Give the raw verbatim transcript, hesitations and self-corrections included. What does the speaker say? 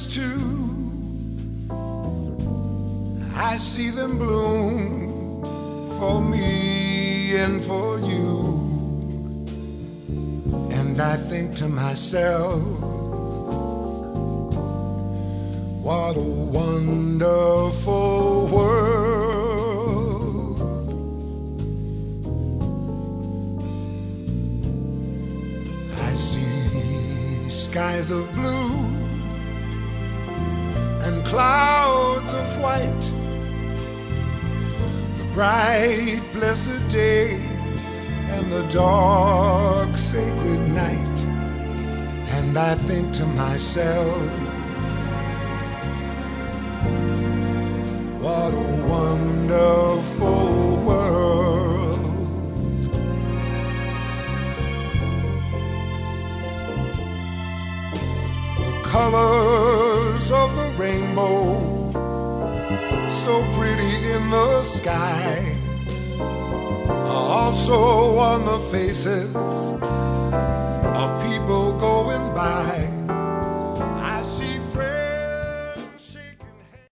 roses too. I see them bloom for me and for you. And I think to myself, what a wonderful world. I see skies of blue and clouds of white, the bright blessed day and the dark sacred night. And I think to myself, what a wonderful world. The colors of the rainbow, so pretty in the sky, are also on the faces of people going by.